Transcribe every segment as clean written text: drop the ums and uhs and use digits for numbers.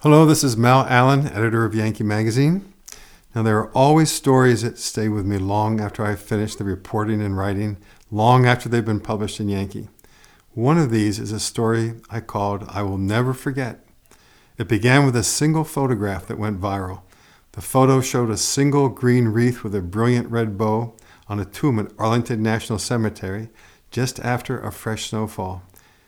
Hello, this is Mal Allen, editor of Yankee Magazine. Now, there are always stories that stay with me long after I've finished the reporting and writing, long after they've been published in Yankee. One of these is a story I called I Will Never Forget. It began with a single photograph that went viral. The photo showed a single green wreath with a brilliant red bow on a tomb at Arlington National Cemetery just after a fresh snowfall.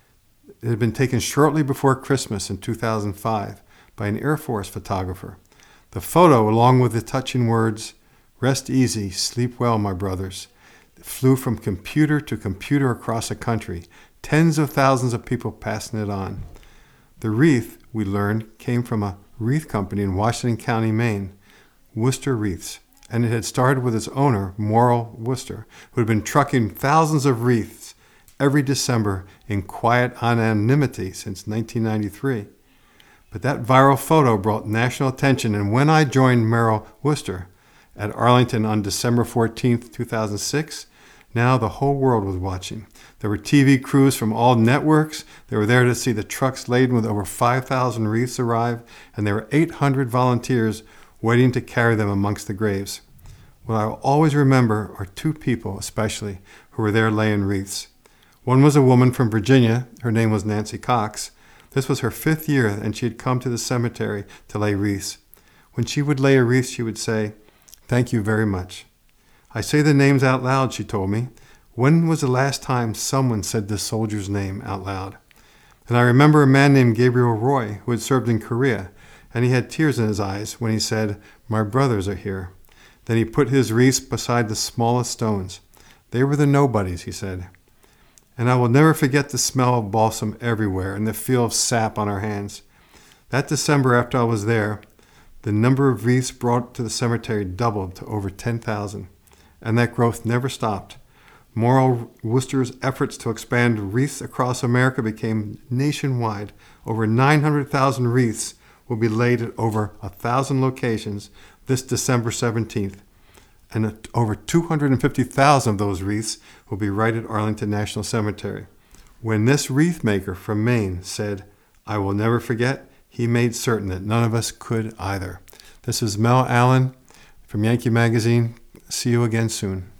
It had been taken shortly before Christmas in 2005 by an Air Force photographer. The photo, along with the touching words, "Rest easy, sleep well, my brothers," flew from computer to computer across the country, tens of thousands of people passing it on. The wreath, we learned, came from a wreath company in Washington County, Maine, Worcester Wreaths, and it had started with its owner, Morrill Worcester, who had been trucking thousands of wreaths every December in quiet anonymity since 1993. But that viral photo brought national attention, and when I joined Morrill Worcester at Arlington on December 14th, 2006, now the whole world was watching. There were TV crews from all networks. They were there to see the trucks laden with over 5,000 wreaths arrive, and there were 800 volunteers waiting to carry them amongst the graves. What I will always remember are two people, especially, who were there laying wreaths. One was a woman from Virginia. Her name was Nancy Cox. This was her 5th year, and she had come to the cemetery to lay wreaths. When she would lay a wreath, she would say, "Thank you very much." "I say the names out loud," she told me. "When was the last time someone said this soldier's name out loud?" And I remember a man named Gabriel Roy who had served in Korea, and he had tears in his eyes when he said, "My brothers are here." Then he put his wreaths beside the smallest stones. They were the nobodies, he said. And I will never forget the smell of balsam everywhere and the feel of sap on our hands. That December, after I was there, the number of wreaths brought to the cemetery doubled to over 10,000, and that growth never stopped. Morrill Worcester's efforts to expand wreaths across America became nationwide. Over 900,000 wreaths will be laid at over 1,000 locations this December 17th. And over 250,000 of those wreaths will be right at Arlington National Cemetery. When this wreath maker from Maine said, "I will never forget," he made certain that none of us could either. This is Mel Allen from Yankee Magazine. See you again soon.